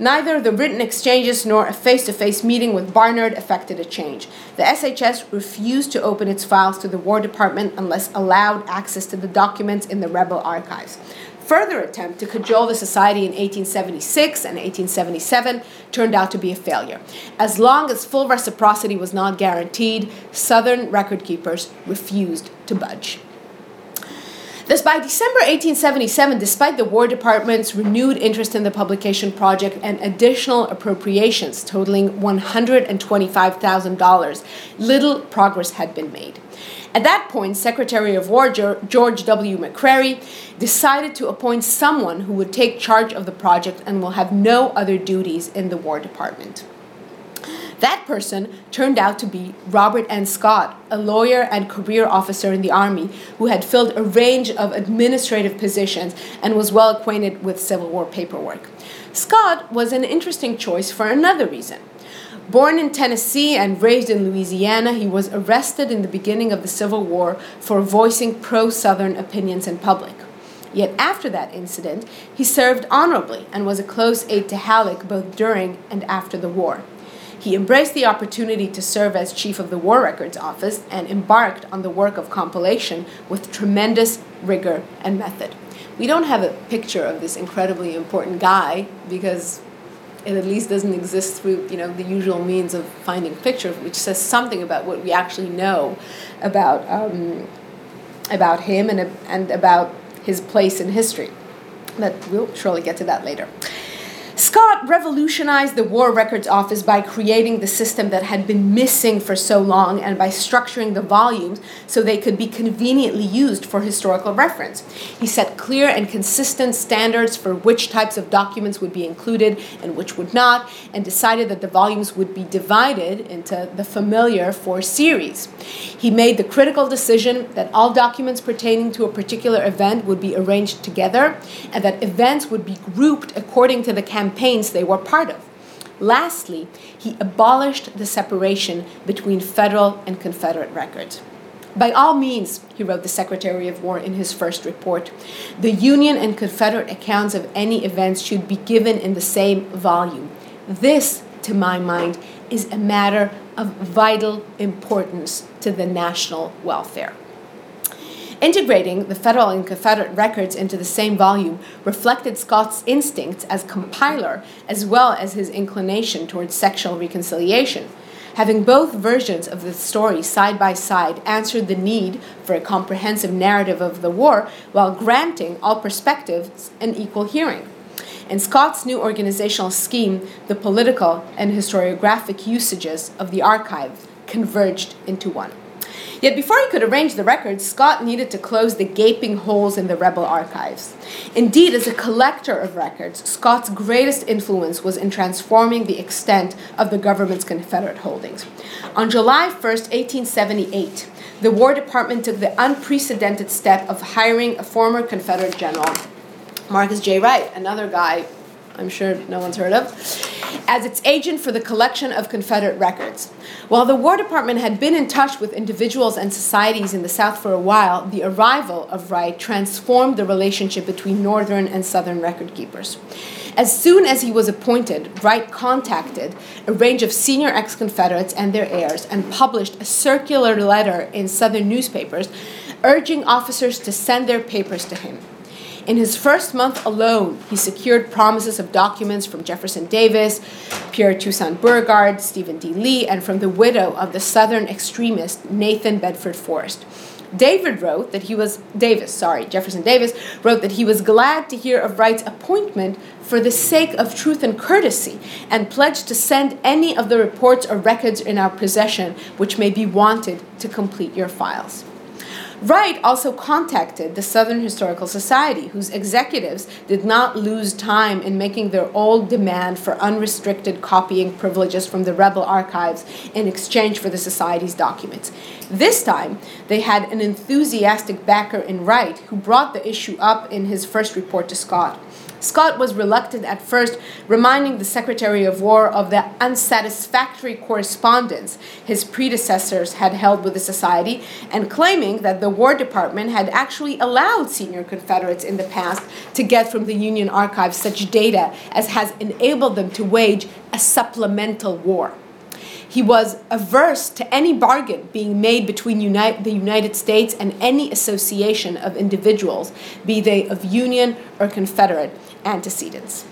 Neither the written exchanges nor a face-to-face meeting with Barnard effected a change. The SHS refused to open its files to the War Department unless allowed access to the documents in the rebel archives. Further attempt to cajole the society in 1876 and 1877 turned out to be a failure. As long as full reciprocity was not guaranteed, Southern record keepers refused to budge. Thus, by December 1877, despite the War Department's renewed interest in the publication project and additional appropriations totaling $125,000, little progress had been made. At that point, Secretary of War George W. McCrary decided to appoint someone who would take charge of the project and will have no other duties in the War Department. That person turned out to be Robert N. Scott, a lawyer and career officer in the Army who had filled a range of administrative positions and was well acquainted with Civil War paperwork. Scott was an interesting choice for another reason. Born in Tennessee and raised in Louisiana, he was arrested in the beginning of the Civil War for voicing pro-Southern opinions in public. Yet after that incident, he served honorably and was a close aide to Halleck both during and after the war. He embraced the opportunity to serve as chief of the War Records Office and embarked on the work of compilation with tremendous rigor and method. We don't have a picture of this incredibly important guy because it at least doesn't exist through, the usual means of finding pictures, which says something about what we actually know about him and about his place in history. But we'll surely get to that later. Scott revolutionized the War Records Office by creating the system that had been missing for so long and by structuring the volumes so they could be conveniently used for historical reference. He set clear and consistent standards for which types of documents would be included and which would not, and decided that the volumes would be divided into the familiar 4 series. He made the critical decision that all documents pertaining to a particular event would be arranged together and that events would be grouped according to the campaigns they were part of. Lastly, he abolished the separation between Federal and Confederate records. By all means, he wrote the Secretary of War in his first report, the Union and Confederate accounts of any events should be given in the same volume. This, to my mind, is a matter of vital importance to the national welfare. Integrating the Federal and Confederate records into the same volume reflected Scott's instincts as compiler as well as his inclination towards sectional reconciliation. Having both versions of the story side by side answered the need for a comprehensive narrative of the war while granting all perspectives an equal hearing. In Scott's new organizational scheme, the political and historiographic usages of the archive converged into one. Yet before he could arrange the records, Scott needed to close the gaping holes in the rebel archives. Indeed, as a collector of records, Scott's greatest influence was in transforming the extent of the government's Confederate holdings. On July 1st, 1878, the War Department took the unprecedented step of hiring a former Confederate general, Marcus J. Wright, another guy I'm sure no one's heard of, as its agent for the collection of Confederate records. While the War Department had been in touch with individuals and societies in the South for a while, the arrival of Wright transformed the relationship between Northern and Southern record keepers. As soon as he was appointed, Wright contacted a range of senior ex-Confederates and their heirs and published a circular letter in Southern newspapers urging officers to send their papers to him. In his first month alone, he secured promises of documents from Jefferson Davis, Pierre Toussaint Beauregard, Stephen D. Lee, and from the widow of the Southern extremist Nathan Bedford Forrest. Jefferson Davis wrote that he was glad to hear of Wright's appointment for the sake of truth and courtesy, and pledged to send any of the reports or records in our possession which may be wanted to complete your files. Wright also contacted the Southern Historical Society, whose executives did not lose time in making their old demand for unrestricted copying privileges from the rebel archives in exchange for the Society's documents. This time, they had an enthusiastic backer in Wright, who brought the issue up in his first report to Scott. Scott was reluctant at first, reminding the Secretary of War of the unsatisfactory correspondence his predecessors had held with the Society, and claiming that the War Department had actually allowed senior Confederates in the past to get from the Union archives such data as has enabled them to wage a supplemental war. He was averse to any bargain being made between the United States and any association of individuals, be they of Union or Confederate antecedents.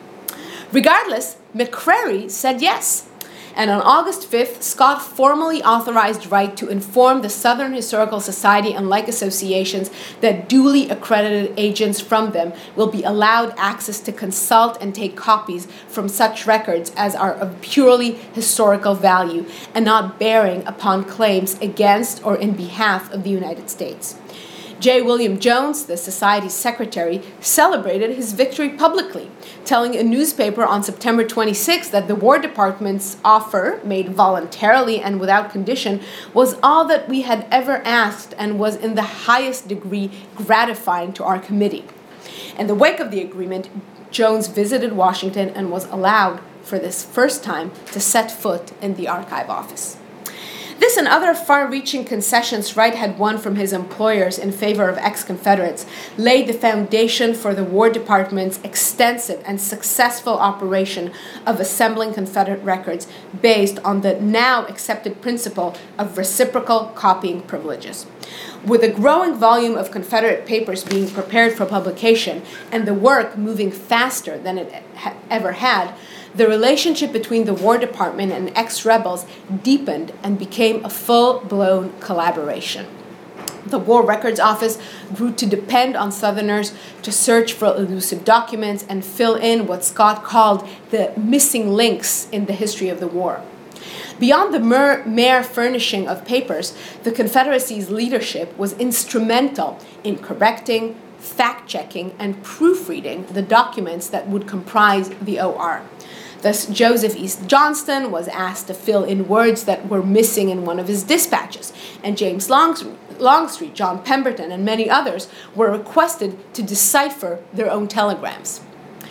Regardless, McCrary said yes. And on August 5th, Scott formally authorized Wright to inform the Southern Historical Society and like associations that duly accredited agents from them will be allowed access to consult and take copies from such records as are of purely historical value and not bearing upon claims against or in behalf of the United States. J. William Jones, the Society's secretary, celebrated his victory publicly, telling a newspaper on September 26 that the War Department's offer, made voluntarily and without condition, was all that we had ever asked and was in the highest degree gratifying to our committee. In the wake of the agreement, Jones visited Washington and was allowed, for this first time, to set foot in the archive office. This and other far-reaching concessions Wright had won from his employers in favor of ex-Confederates laid the foundation for the War Department's extensive and successful operation of assembling Confederate records based on the now accepted principle of reciprocal copying privileges. With a growing volume of Confederate papers being prepared for publication and the work moving faster than it ever had, the relationship between the War Department and ex-rebels deepened and became a full-blown collaboration. The War Records Office grew to depend on Southerners to search for elusive documents and fill in what Scott called the missing links in the history of the war. Beyond the mere furnishing of papers, the Confederacy's leadership was instrumental in correcting, fact-checking, and proofreading the documents that would comprise the OR. Thus, Joseph East Johnston was asked to fill in words that were missing in one of his dispatches, and James Longstreet, John Pemberton, and many others were requested to decipher their own telegrams.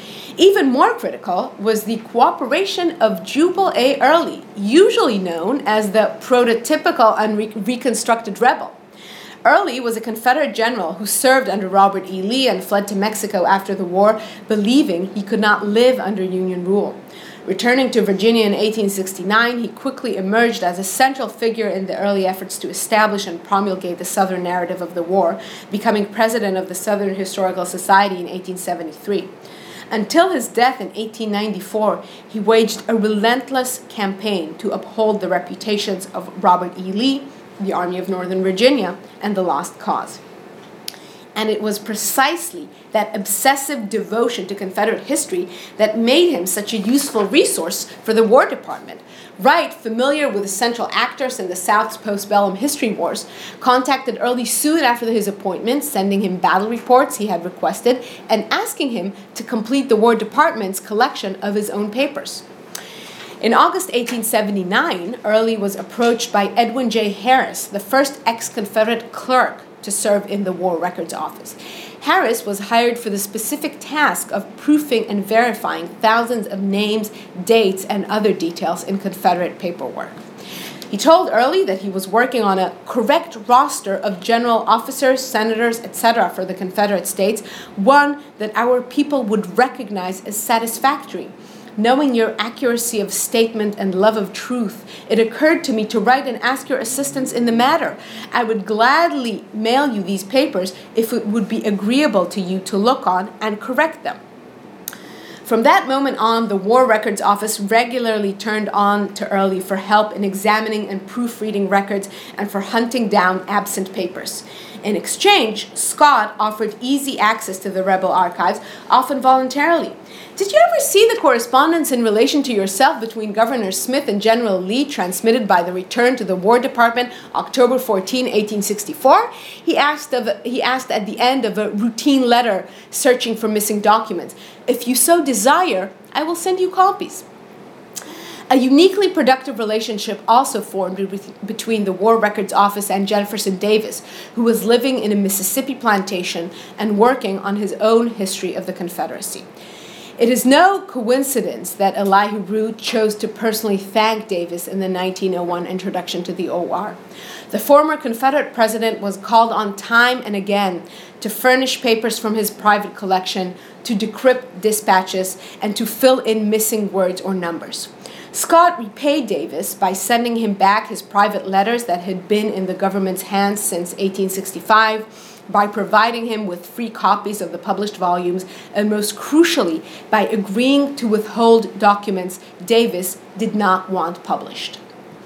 Even more critical was the cooperation of Jubal A. Early, usually known as the prototypical unreconstructed rebel. Early was a Confederate general who served under Robert E. Lee and fled to Mexico after the war, believing he could not live under Union rule. Returning to Virginia in 1869, he quickly emerged as a central figure in the early efforts to establish and promulgate the Southern narrative of the war, becoming president of the Southern Historical Society in 1873. Until his death in 1894, he waged a relentless campaign to uphold the reputations of Robert E. Lee, the Army of Northern Virginia, and the Lost Cause. And it was precisely that obsessive devotion to Confederate history that made him such a useful resource for the War Department. Wright, familiar with the central actors in the South's postbellum history wars, contacted Early soon after his appointment, sending him battle reports he had requested and asking him to complete the War Department's collection of his own papers. In August 1879, Early was approached by Edwin J. Harris, the first ex-Confederate clerk to serve in the War Records Office. Harris was hired for the specific task of proofing and verifying thousands of names, dates, and other details in Confederate paperwork. He told Early that he was working on a correct roster of general officers, senators, etc. for the Confederate States, one that our people would recognize as satisfactory. Knowing your accuracy of statement and love of truth, it occurred to me to write and ask your assistance in the matter. I would gladly mail you these papers if it would be agreeable to you to look on and correct them. From that moment on, the War Records Office regularly turned on to Early for help in examining and proofreading records and for hunting down absent papers. In exchange, Scott offered easy access to the rebel archives, often voluntarily. Did you ever see the correspondence in relation to yourself between Governor Smith and General Lee transmitted by the return to the War Department October 14, 1864? He asked at the end of a routine letter searching for missing documents. If you so desire, I will send you copies. A uniquely productive relationship also formed between the War Records Office and Jefferson Davis, who was living in a Mississippi plantation and working on his own history of the Confederacy. It is no coincidence that Elihu Root chose to personally thank Davis in the 1901 introduction to the OR. The former Confederate president was called on time and again to furnish papers from his private collection, to decrypt dispatches, and to fill in missing words or numbers. Scott repaid Davis by sending him back his private letters that had been in the government's hands since 1865, by providing him with free copies of the published volumes, and most crucially, by agreeing to withhold documents Davis did not want published.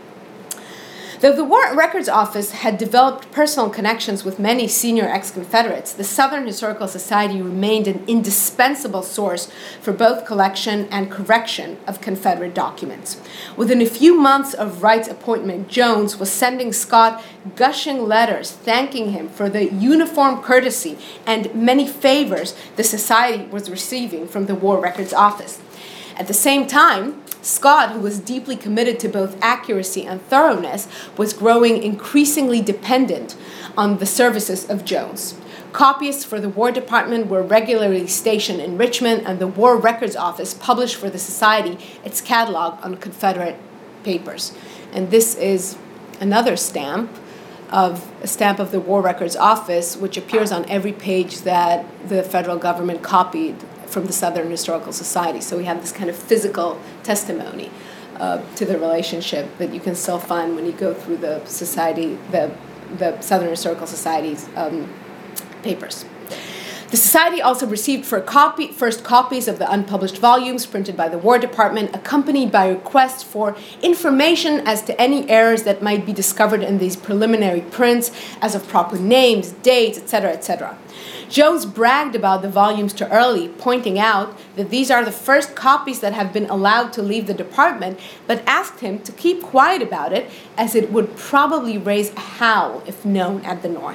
Though the War Records Office had developed personal connections with many senior ex-Confederates, the Southern Historical Society remained an indispensable source for both collection and correction of Confederate documents. Within a few months of Wright's appointment, Jones was sending Scott gushing letters thanking him for the uniform courtesy and many favors the Society was receiving from the War Records Office. At the same time, Scott, who was deeply committed to both accuracy and thoroughness, was growing increasingly dependent on the services of Jones. Copyists for the War Department were regularly stationed in Richmond, and the War Records Office published for the Society its catalog on Confederate papers. And this is another stamp of the War Records Office, which appears on every page that the federal government copied from the Southern Historical Society. So we have this kind of physical testimony to the relationship that you can still find when you go through the society, the Southern Historical Society's papers. The Society also received first copies of the unpublished volumes printed by the War Department, accompanied by requests for information as to any errors that might be discovered in these preliminary prints, as of proper names, dates, etc., etc. Jones bragged about the volumes to Early, pointing out that these are the first copies that have been allowed to leave the department, but asked him to keep quiet about it, as it would probably raise a howl if known at the North.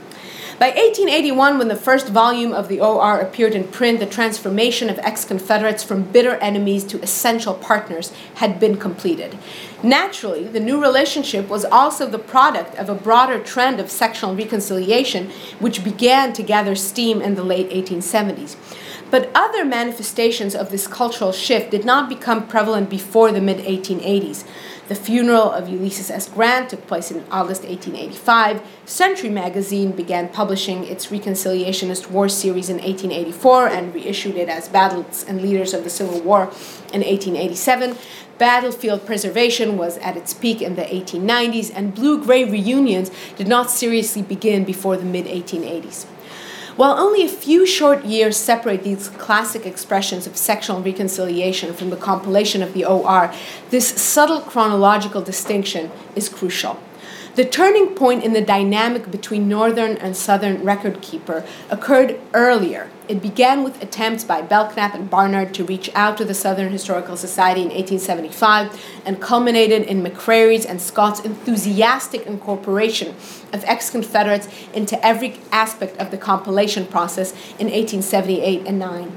By 1881, when the first volume of the OR appeared in print, the transformation of ex-Confederates from bitter enemies to essential partners had been completed. Naturally, the new relationship was also the product of a broader trend of sectional reconciliation, which began to gather steam in the late 1870s. But other manifestations of this cultural shift did not become prevalent before the mid-1880s. The funeral of Ulysses S. Grant took place in August 1885. Century magazine began publishing its Reconciliationist War series in 1884 and reissued it as Battles and Leaders of the Civil War in 1887. Battlefield preservation was at its peak in the 1890s, and blue-gray reunions did not seriously begin before the mid-1880s. While only a few short years separate these classic expressions of sectional reconciliation from the compilation of the OR, this subtle chronological distinction is crucial. The turning point in the dynamic between Northern and Southern record keeper occurred earlier. It began with attempts by Belknap and Barnard to reach out to the Southern Historical Society in 1875 and culminated in McCrary's and Scott's enthusiastic incorporation of ex-Confederates into every aspect of the compilation process in 1878 and 9.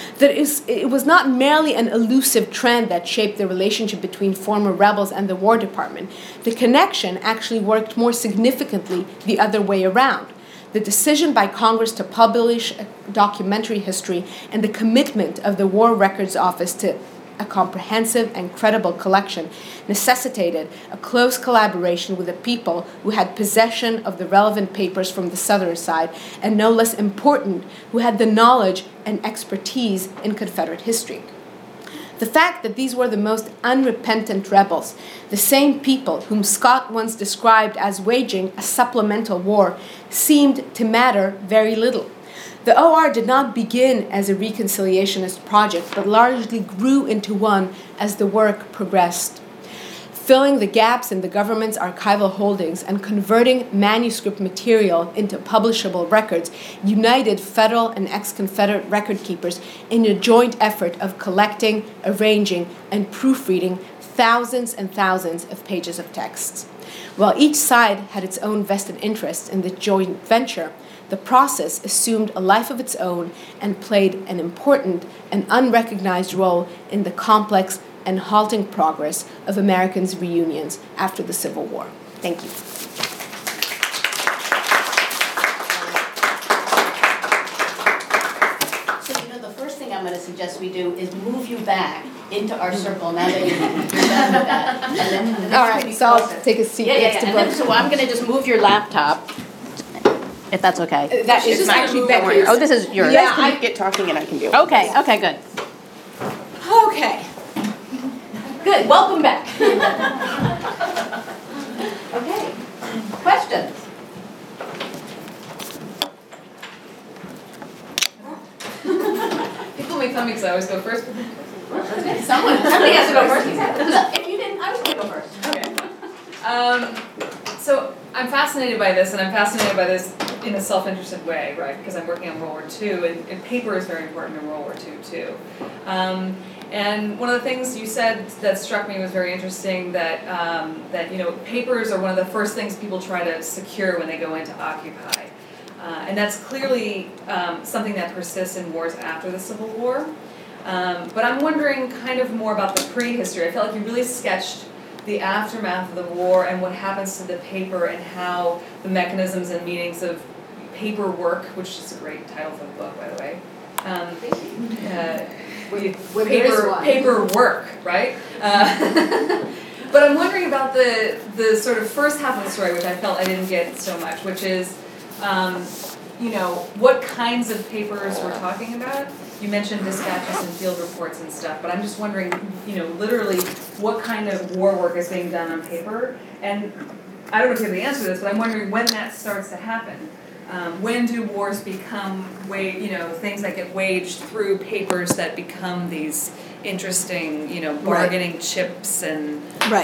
It was not merely an elusive trend that shaped the relationship between former rebels and the War Department. The connection actually worked more significantly the other way around. The decision by Congress to publish a documentary history and the commitment of the War Records Office to a comprehensive and credible collection necessitated a close collaboration with the people who had possession of the relevant papers from the Southern side, and no less important, who had the knowledge and expertise in Confederate history. The fact that these were the most unrepentant rebels, the same people whom Scott once described as waging a supplemental war, seemed to matter very little. The OR did not begin as a reconciliationist project, but largely grew into one as the work progressed. Filling the gaps in the government's archival holdings and converting manuscript material into publishable records united federal and ex-Confederate record keepers in a joint effort of collecting, arranging, and proofreading thousands and thousands of pages of texts. While each side had its own vested interest in the joint venture, the process assumed a life of its own and played an important and unrecognized role in the complex and halting progress of Americans' reunions after the Civil War. Thank you. I'm going to suggest we do is move you back into our circle now that you're done with that. And then all right, so I'll take a seat next to Brooke. So I'm going to just move your laptop, if that's okay. That is actually Becky's. Oh, this is yours. Yeah, I get talking and I can do it. Okay, okay, good. Okay. Good, welcome back. Okay, questions? People make fun of me because I always go first. Somebody has to go first. If you didn't, I was going to go first. Okay. So I'm fascinated by this, and I'm fascinated by this in a self-interested way, right? Because I'm working on World War II, and paper is very important in World War II too. And one of the things you said that struck me was very interesting, that papers are one of the first things people try to secure when they go into occupy. And that's clearly something that persists in wars after the Civil War. But I'm wondering kind of more about the prehistory. I felt like you really sketched the aftermath of the war and what happens to the paper and how the mechanisms and meanings of paper work, which is a great title for the book, by the way. Paper work, right? But I'm wondering about the sort of first half of the story, which I felt I didn't get so much, which is, what kinds of papers we're talking about. You mentioned dispatches and field reports and stuff, but I'm just wondering, literally what kind of war work is being done on paper. And I don't know if you have the answer to this, but I'm wondering when that starts to happen. When do wars become, things that get waged through papers that become these interesting, bargaining chips and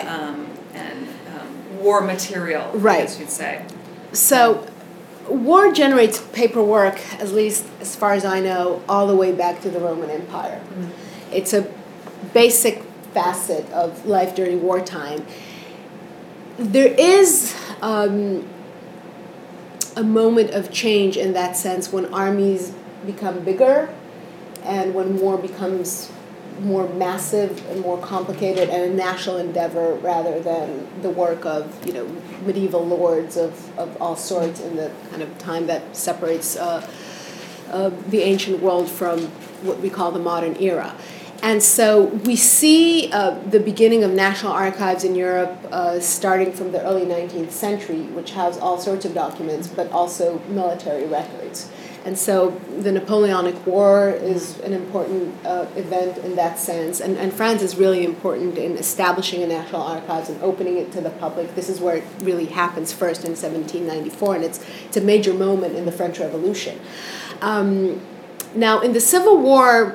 war material, I guess you'd say. So, war generates paperwork, at least as far as I know, all the way back to the Roman Empire. Mm-hmm. It's a basic facet of life during wartime. There is a moment of change in that sense when armies become bigger and when war becomes more massive and more complicated and a national endeavor rather than the work of medieval lords of all sorts in the kind of time that separates the ancient world from what we call the modern era. And so we see the beginning of national archives in Europe starting from the early 19th century, which house all sorts of documents, but also military records. And so the Napoleonic War is an important event in that sense. And France is really important in establishing a national archives and opening it to the public. This is where it really happens first in 1794, and it's a major moment in the French Revolution. Now, in the Civil War,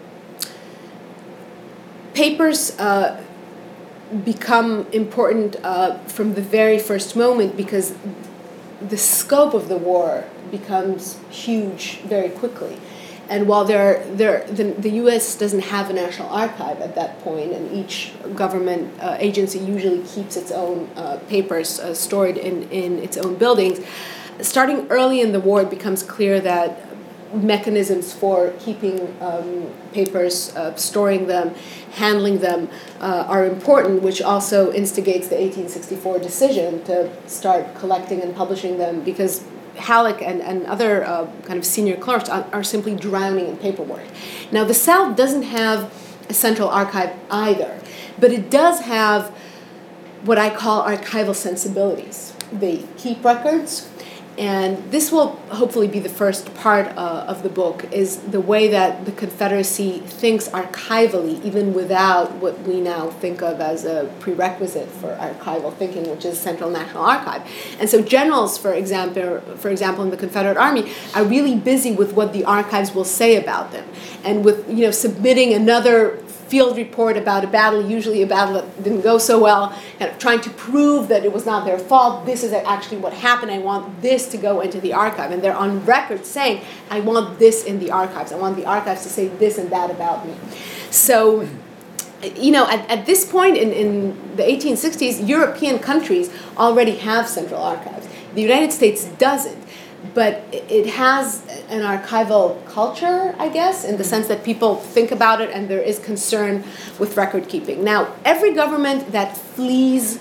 papers become important from the very first moment because the scope of the war becomes huge very quickly. And while the U.S. doesn't have a national archive at that point, and each government agency usually keeps its own papers stored in its own buildings, starting early in the war, it becomes clear that mechanisms for keeping papers, storing them, handling them are important, which also instigates the 1864 decision to start collecting and publishing them, because Halleck and other kind of senior clerks are simply drowning in paperwork. Now, the South doesn't have a central archive either, but it does have what I call archival sensibilities. They keep records, and this will hopefully be the first part of the book, is the way that the Confederacy thinks archivally, even without what we now think of as a prerequisite for archival thinking, which is Central National Archive. And so generals, for example, in the Confederate Army, are really busy with what the archives will say about them, and with submitting another field report about a battle, usually a battle that didn't go so well, kind of trying to prove that it was not their fault. This is actually what happened. I want this to go into the archive. And they're on record saying, I want this in the archives. I want the archives to say this and that about me. So, at this point in the 1860s, European countries already have central archives. The United States doesn't. but it has an archival culture, I guess, in the sense that people think about it and there is concern with record keeping. Now, every government that flees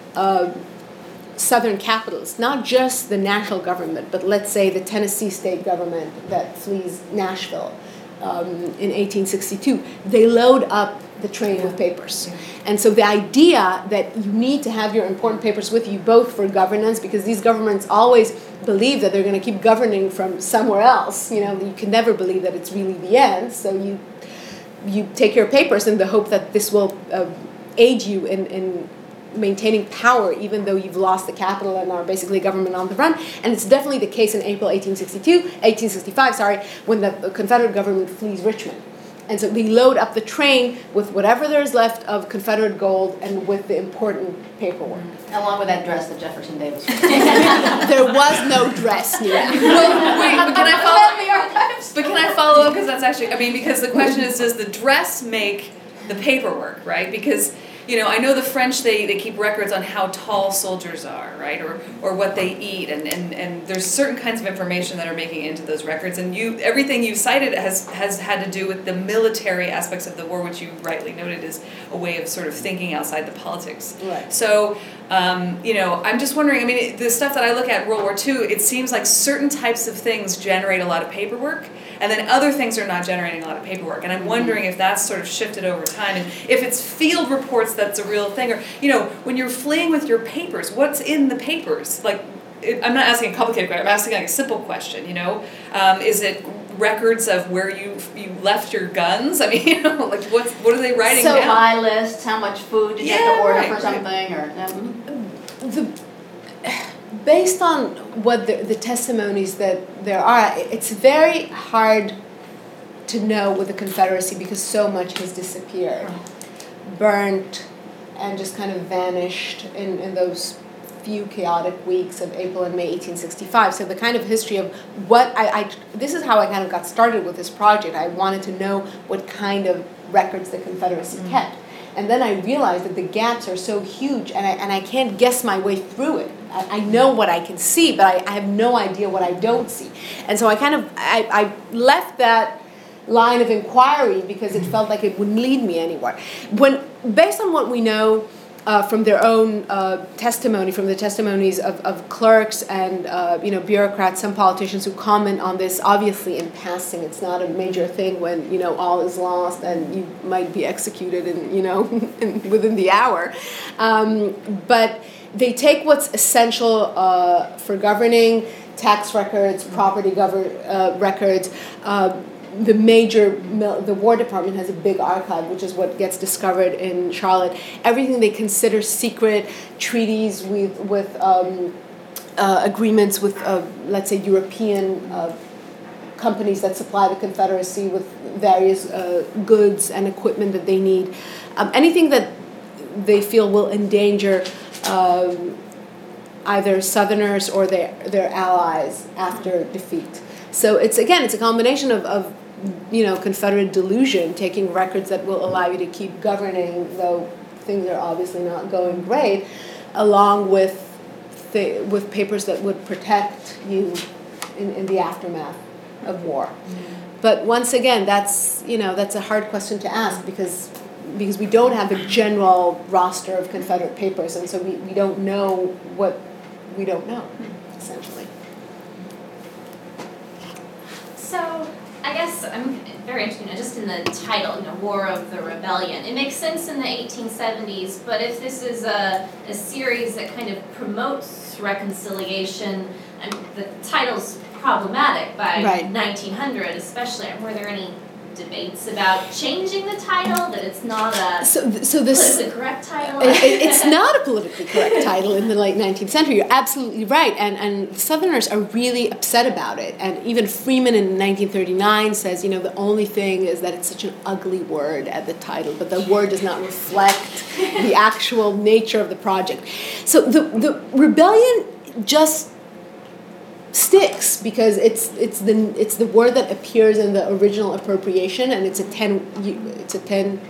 southern capitals, not just the national government, but let's say the Tennessee state government that flees Nashville in 1862, they load up the train with papers. And so the idea that you need to have your important papers with you, both for governance, because these governments always believe that they're going to keep governing from somewhere else. You know, you can never believe that it's really the end. So you take your papers in the hope that this will aid you in maintaining power, even though you've lost the capital and are basically government on the run. And it's definitely the case in April 1865, when the Confederate government flees Richmond. And so they load up the train with whatever there's left of Confederate gold and with the important paperwork. Along with that dress that Jefferson Davis wore. There was no dress, Nina. Well, wait, but can I follow up? Because that's actually, I mean, because the question is, does the dress make the paperwork, right? Because, you know, I know the French, they keep records on how tall soldiers are, right? Or what they eat, and there's certain kinds of information that are making it into those records, and everything you cited has had to do with the military aspects of the war, which you rightly noted is a way of sort of thinking outside the politics. Right. So, you know, I'm just wondering, I mean, the stuff that I look at World War II, it seems like certain types of things generate a lot of paperwork, and then other things are not generating a lot of paperwork. And I'm wondering if that's sort of shifted over time, and if it's field reports that's a real thing, or, you know, when you're fleeing with your papers, what's in the papers? Like, I'm not asking a complicated question, I'm asking like a simple question, you know? Is it records of where you left your guns? I mean, you know, like what are they writing down? Supply lists, how much food did you have to order for something, or... Based on what the testimonies that there are, it's very hard to know with the Confederacy because so much has disappeared, burnt, and just kind of vanished in those few chaotic weeks of April and May 1865. So the kind of history of what this is how I kind of got started with this project. I wanted to know what kind of records the Confederacy kept. And then I realized that the gaps are so huge, and I can't guess my way through it. I know what I can see, but I have no idea what I don't see. And so I left that line of inquiry because it felt like it wouldn't lead me anywhere. Based on what we know from their own testimony, from the testimonies of clerks and bureaucrats, some politicians who comment on this, obviously in passing. It's not a major thing when all is lost and you might be executed within the hour. But they take what's essential for governing: tax records, property records. The War Department has a big archive, which is what gets discovered in Charlotte. Everything they consider secret, treaties with agreements with, let's say, European companies that supply the Confederacy with various goods and equipment that they need. Anything that they feel will endanger either Southerners or their allies after defeat. So it's a combination of Confederate delusion, taking records that will allow you to keep governing, though things are obviously not going great, along with papers that would protect you in the aftermath of war. Mm-hmm. But once again, that's a hard question to ask because we don't have a general roster of Confederate papers, and so we don't know what we don't know, essentially. So, I guess I'm very interested just in the title, War of the Rebellion. It makes sense in the 1870s, but if this is a series that kind of promotes reconciliation, and the title's problematic by 1900 especially, were there any debates about changing the title, that it's not a politically correct title? It's not a politically correct title in the late 19th century. You're absolutely right. And Southerners are really upset about it. And even Freeman in 1939 says, the only thing is that it's such an ugly word at the title, but the word does not reflect the actual nature of the project. So the rebellion just sticks because it's the word that appears in the original appropriation, and it's a 10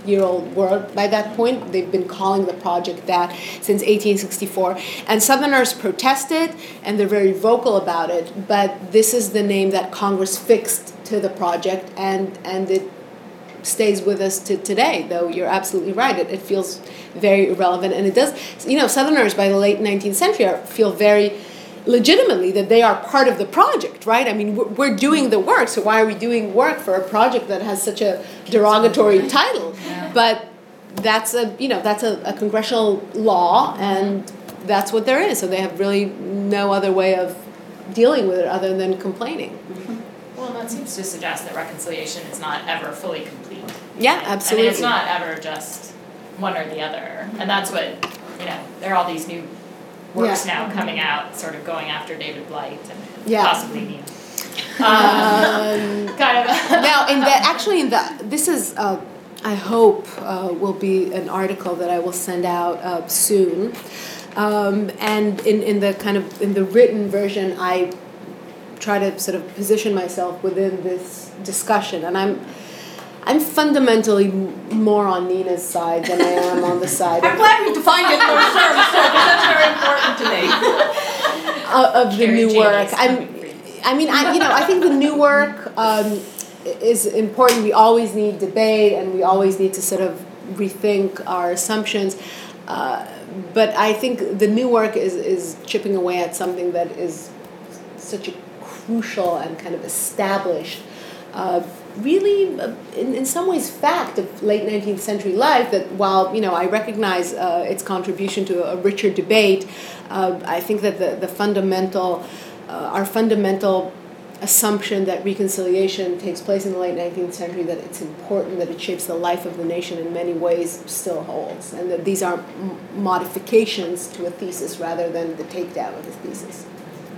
100-year-old word by that point. They've been calling the project that since 1864. And Southerners protested, and they're very vocal about it, but this is the name that Congress fixed to the project, and it stays with us to today, though you're absolutely right. It feels very irrelevant, and it does, Southerners by the late 19th century feel very legitimately that they are part of the project, right? I mean, we're doing the work, so why are we doing work for a project that has such a derogatory title? Yeah. But that's a congressional law, and that's what there is. So they have really no other way of dealing with it other than complaining. Well, that seems to suggest that reconciliation is not ever fully complete. Yeah, absolutely. I mean, it's not ever just one or the other. And that's what, there are all these new works now coming out, sort of going after David Blight and possibly me. Kind of. Now, this is, I hope, will be an article that I will send out soon. And in the written version, I try to sort of position myself within this discussion, and I'm fundamentally more on Nina's side than I am on the side. I'm glad we defined it more terms, because that's very important to me. Of the new work. I think the new work is important. We always need debate, and we always need to sort of rethink our assumptions. But I think the new work is chipping away at something that is such a crucial and kind of established, really, in some ways, fact of late 19th century life, that while, I recognize its contribution to a richer debate, I think that our fundamental assumption that reconciliation takes place in the late 19th century, that it's important, that it shapes the life of the nation in many ways, still holds, and that these are modifications to a thesis rather than the takedown of the thesis.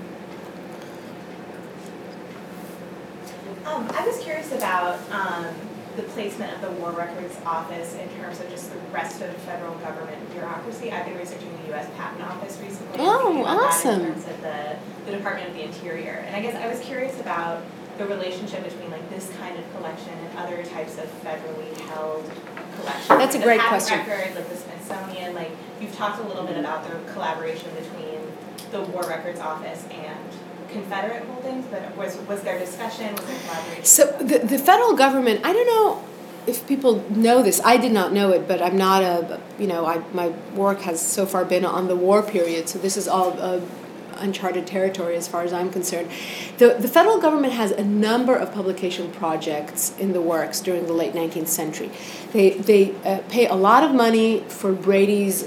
I was curious about the placement of the War Records Office in terms of just the rest of the federal government bureaucracy. I've been researching the U.S. Patent Office recently. Oh, awesome. In terms of the Department of the Interior. And I guess I was curious about the relationship between this kind of collection and other types of federally held collections. That's a great question. The Patent Records, the Smithsonian, you've talked a little bit about the collaboration between the War Records Office and Confederate holdings, but was there discussion, was there collaboration? So the federal government, I don't know if people know this, I did not know it, but I'm not my work has so far been on the war period, so this is all uncharted territory as far as I'm concerned. The federal government has a number of publication projects in the works during the late 19th century. They pay a lot of money for Brady's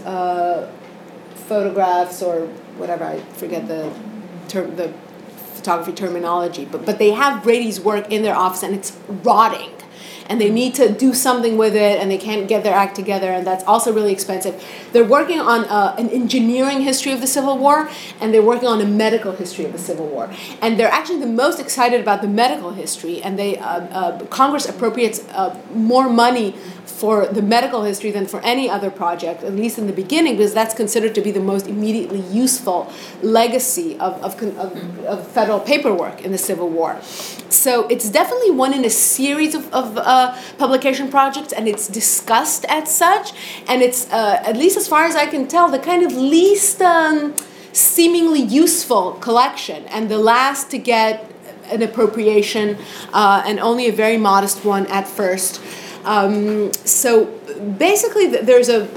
photographs, or whatever, I forget the photography terminology, but they have Brady's work in their office, and it's rotting, and they need to do something with it, and they can't get their act together, and that's also really expensive. They're working on an engineering history of the Civil War, and they're working on a medical history of the Civil War, and they're actually the most excited about the medical history, and Congress appropriates more money for the medical history than for any other project, at least in the beginning, because that's considered to be the most immediately useful legacy of federal paperwork in the Civil War. So it's definitely one in a series of publication projects, and it's discussed as such, and it's, at least as far as I can tell, the kind of least seemingly useful collection, and the last to get an appropriation, and only a very modest one at first. So basically, there's a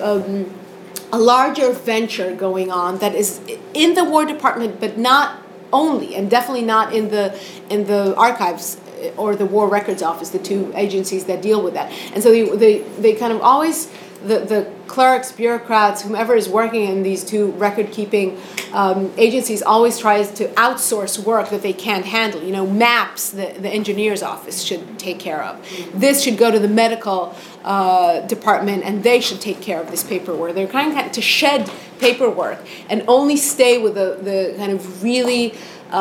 larger venture going on that is in the War Department, but not only, and definitely not in the archives or the War Records Office, the two agencies that deal with that. And so they kind of always, the clerks, bureaucrats, whomever is working in these two record-keeping agencies always tries to outsource work that they can't handle. Maps, the engineer's office should take care of. This should go to the medical department, and they should take care of this paperwork. They're kind of to shed paperwork and only stay with the kind of really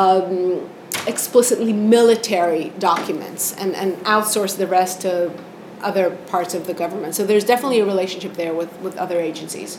explicitly military documents, and outsource the rest to other parts of the government. So there's definitely a relationship there with other agencies.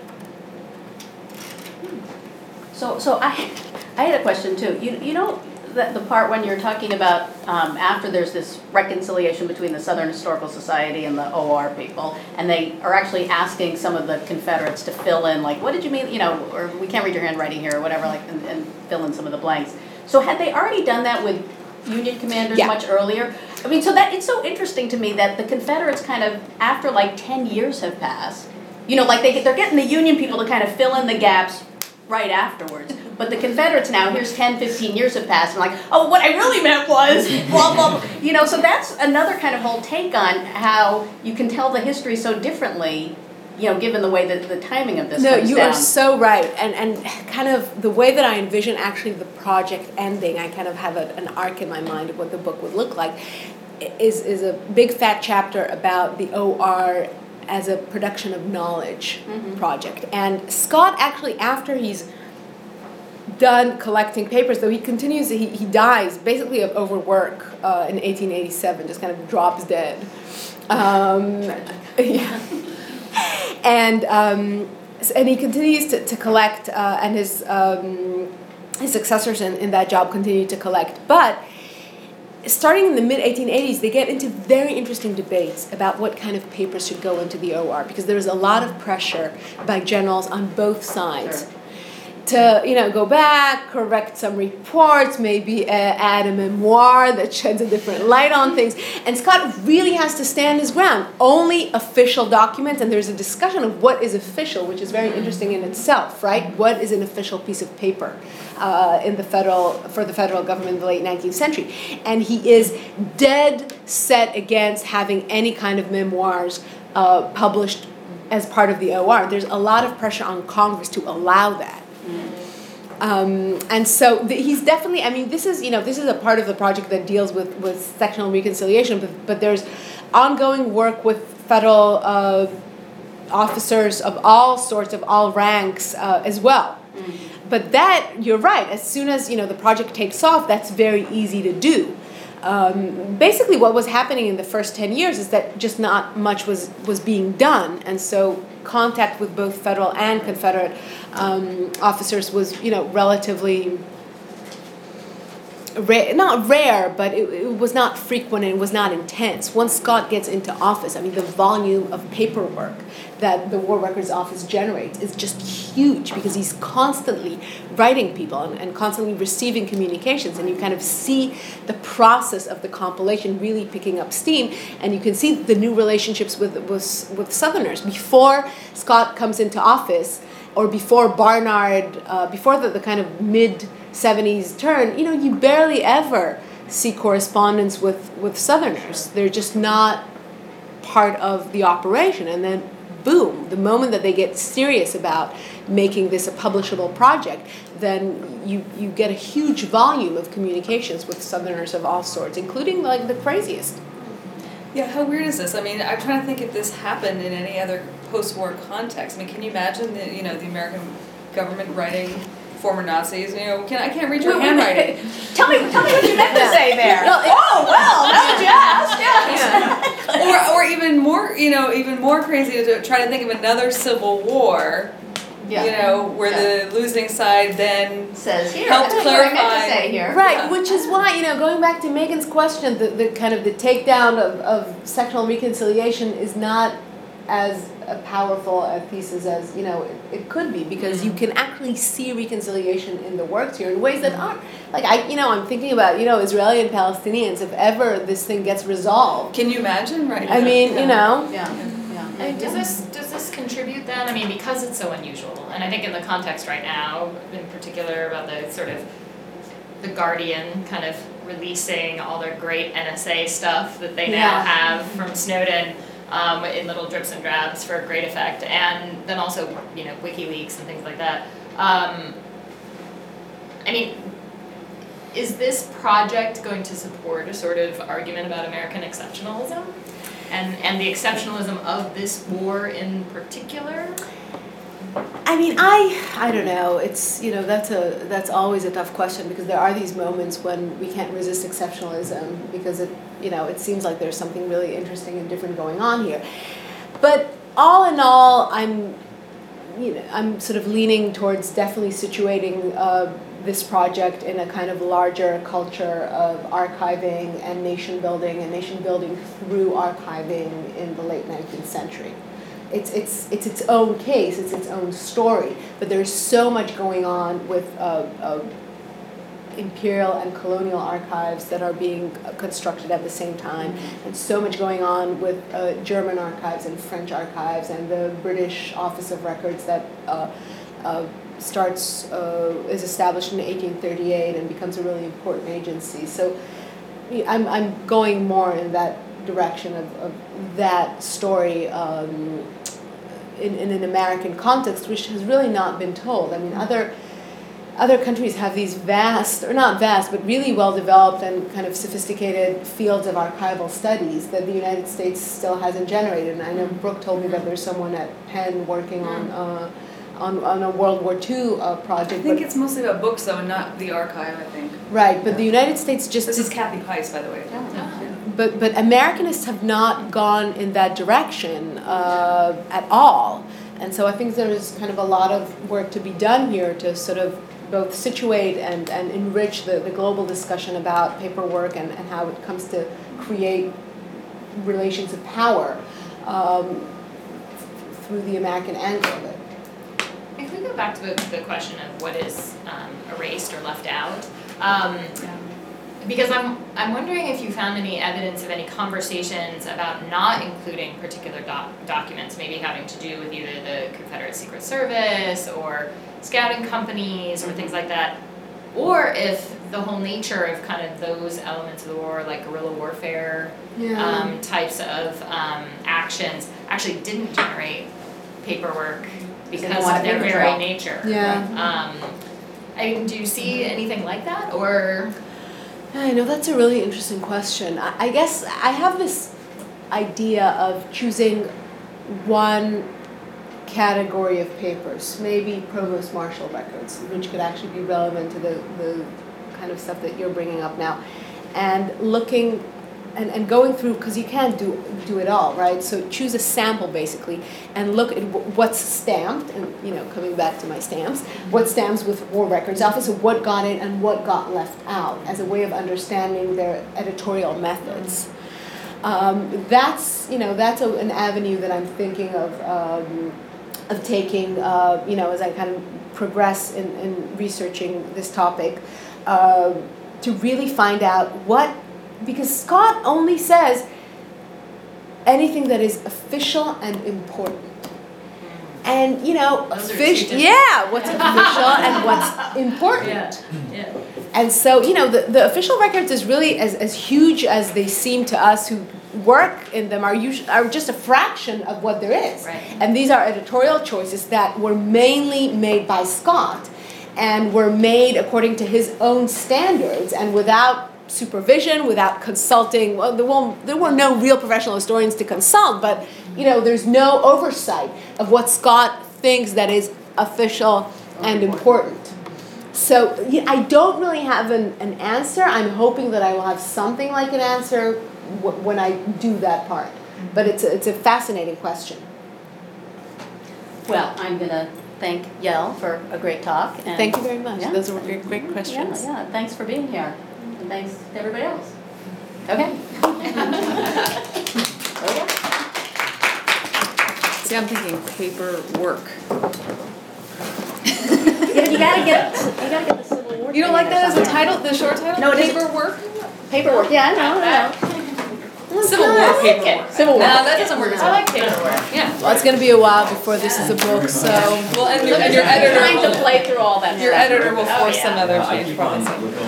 So I had a question too. the part when you're talking about after there's this reconciliation between the Southern Historical Society and the OR people, and they are actually asking some of the Confederates to fill in, like, what did you mean, you know, or we can't read your handwriting here, or whatever, like, and fill in some of the blanks. So had they already done that with Union commanders much earlier? I mean, so that it's so interesting to me that the Confederates kind of, after like 10 years have passed, you know, like they're getting the Union people to kind of fill in the gaps right afterwards. But the Confederates now, here's 10, 15 years have passed, and like, oh, what I really meant was, blah, blah, blah. You know, so that's another kind of whole take on how you can tell the history so differently, you know, given the way that the timing of this comes down. No, you are so right. And kind of the way that I envision actually the project ending, I kind of have an arc in my mind of what the book would look like, is a big fat chapter about the OR as a production of knowledge project. And Scott actually, after he's done collecting papers, though he continues, he dies basically of overwork in 1887, just kind of drops dead. Yeah. And he continues to collect, and his successors in that job continue to collect. But starting in the mid-1880s, they get into very interesting debates about what kind of papers should go into the OR, because there was a lot of pressure by generals on both sides to, you know, go back, correct some reports, maybe add a memoir that sheds a different light on things. And Scott really has to stand his ground. Only official documents, and there's a discussion of what is official, which is very interesting in itself, right? What is an official piece of paper for the federal government in the late 19th century? And he is dead set against having any kind of memoirs published as part of the OR. There's a lot of pressure on Congress to allow that. And so he's definitely, I mean, this is a part of the project that deals with sectional reconciliation, but there's ongoing work with federal officers of all sorts, of all ranks as well. But that, you're right, as soon as, you know, the project takes off, that's very easy to do. Basically what was happening in the first 10 years is that just not much was being done, and so contact with both federal and Confederate officers was, you know, relatively not rare, but it was not frequent and it was not intense. Once Scott gets into office, I mean, the volume of paperwork that the War Records Office generates is just huge, because he's constantly writing people and constantly receiving communications, and you kind of see the process of the compilation really picking up steam, and you can see the new relationships with Southerners. Before Scott comes into office, or before Barnard, before the kind of mid-70s turn, you know, you barely ever see correspondence with Southerners. They're just not part of the operation. And then, boom, the moment that they get serious about making this a publishable project, then you get a huge volume of communications with Southerners of all sorts, including, like, the craziest. Yeah, how weird is this? I mean, I'm trying to think if this happened in any other post-war context. I mean, can you imagine the American government writing former Nazis? You know, I can't read your handwriting. Tell me what you meant to say there. Oh well, now that you asked, Or even more crazy to try to think of another civil war. You know, where the losing side then says here, helped clarify. What I meant to say here. Right, which is why, you know, going back to Megan's question, the kind of the takedown of sectional reconciliation is not as powerful a thesis as, you know, it could be, because you can actually see reconciliation in the works here in ways that aren't, like, I'm thinking about, you know, Israeli and Palestinians, if ever this thing gets resolved. Can you imagine? Right. I mean, you know. Yeah. I mean, does this contribute then? I mean, because it's so unusual, and I think in the context right now, in particular about the sort of the Guardian kind of releasing all their great NSA stuff that they now have from Snowden in little drips and drabs for great effect, and then also, you know, WikiLeaks and things like that. I mean, is this project going to support a sort of argument about American exceptionalism? And the exceptionalism of this war in particular? I mean, I don't know. It's, you know, that's always a tough question, because there are these moments when we can't resist exceptionalism, because it seems like there's something really interesting and different going on here. But all in all, I'm sort of leaning towards definitely situating this project in a kind of larger culture of archiving and nation building through archiving in the late 19th century. It's its own case, it's its own story, but there's so much going on with imperial and colonial archives that are being constructed at the same time, and so much going on with German archives and French archives and the British Office of Records that is established in 1838 and becomes a really important agency. So I'm going more in that direction of that story in an American context, which has really not been told. I mean, other countries have these vast, or not vast, but really well-developed and kind of sophisticated fields of archival studies that the United States still hasn't generated. And I know Brooke told me that there's someone at Penn working on a World War II project. I think it's mostly about books, though, and not the archive, I think. Right, but the United States just... This is Kathy Heiss, by the way. But Americanists have not gone in that direction at all. And so I think there's kind of a lot of work to be done here to sort of both situate and enrich the global discussion about paperwork and how it comes to create relations of power through the American angle of it. If we go back to the question of what is erased or left out, because I'm wondering if you found any evidence of any conversations about not including particular documents, maybe having to do with either the Confederate Secret Service or scouting companies or things like that, or if the whole nature of kind of those elements of the war, like guerrilla warfare types of actions, actually didn't generate paperwork because of their very nature. Yeah. Do you see anything like that, or? I know, that's a really interesting question. I guess I have this idea of choosing one category of papers, maybe provost marshal records, which could actually be relevant to the kind of stuff that you're bringing up now, and looking and going through, because you can't do it all, right? So choose a sample basically and look at what's stamped, and coming back to my stamps, what stamps with War Records Office, and what got in and what got left out, as a way of understanding their editorial methods. That's an avenue that I'm thinking of taking, as I kind of progress in researching this topic, to really find out because Scott only says anything that is official and important. And, what's official and what's important. Yeah. And so, the official records is really as huge as they seem to us who work in them are just a fraction of what there is. Right. And these are editorial choices that were mainly made by Scott and were made according to his own standards and without supervision, without consulting. Well, there were no real professional historians to consult, but there's no oversight of what Scott thinks that is official and important. So I don't really have an answer. I'm hoping that I will have something like an answer when I do that part. But it's a fascinating question. Well, I'm going to thank Yael for a great talk. And Thank you very much. Yeah. Those were great questions. Yeah, thanks for being here. And thanks to everybody else. Okay. See, I'm thinking paperwork. You gotta get the Civil War. You don't like that as a title, the short title? No, it isn't. Paperwork? Paperwork. Yeah, no. Civil War paperwork. Civil War. No, that doesn't work as I well. like paperwork. Yeah. Well, it's going to be a while before this is a book, so... Well, and your editor Trying to will, play through all that your stuff. editor will force yeah. some other change probably.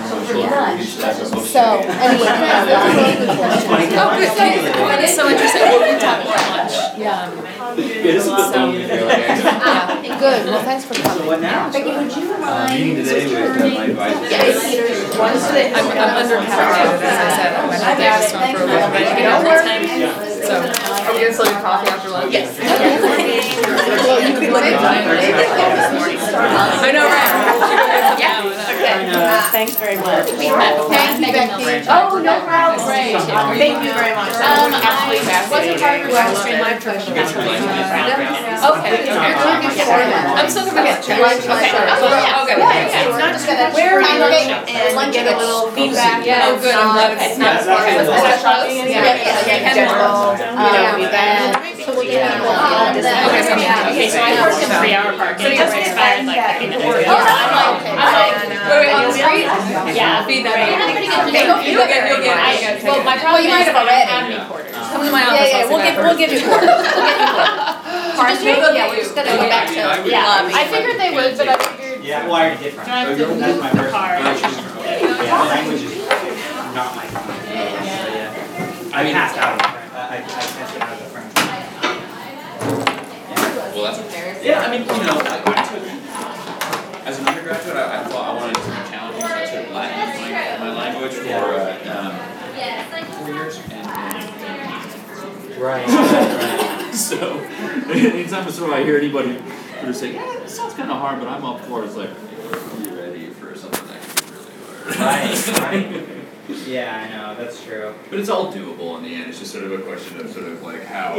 So, anyway, those are really good questions. Oh, good. That is so interesting. We'll be talking about lunch. Yeah. This is the phone if you're okay. Good. Well, thanks for coming. What now? Becky, would you mind Meeting today with my advisor. I'm undercaffeinated, as I said. I'm going to have to strong program. Ready to get out this time. So, are we going to still do coffee after lunch? Yes. Well, you could look at I know, right? Okay. Thanks very much. Thank you, Becky. Oh, no problem. Thank you very much. Actually, wasn't part of your question. My pleasure. Okay. I'm still gonna get Okay, lunch, Okay. sure. Okay. Yeah, it's not just gonna Where congregate and lunch get a little feedback. Oh, good, I'm glad it's not. It's not shopping, is it? Yeah, general, events. So we'll get people on this. Okay, so I worked in 3-hour parking, So you so just it get expired that like 30 minutes. feedback. Wait, on the street? Yeah. Feed that. We have pretty good Okay, feedback. You'll get it. Well, my Well, problem you is might have I don't already. have any quarters. Come to my office. Yeah, I'll sit back. we'll give you quarters. Yeah, we're just gonna go back to Yeah, lobby. I figured they would, but I figured Yeah, wired different. I have to That's move my the first car. Yeah, language is not my thing. So, yeah. I passed out of the front. I tested out of the front. Well, that's, yeah, I mean, you know, I took, as an undergraduate, I thought I wanted to be challenging, so I took Latin as my language for, 4 years, Right. so, anytime sort of I hear anybody who say, yeah, this sounds kind of hard, but I'm up for it, it's like, are you ready for something that can be really hard? Right. Yeah, I know, that's true. But it's all doable in the end, it's just sort of a question of sort of like how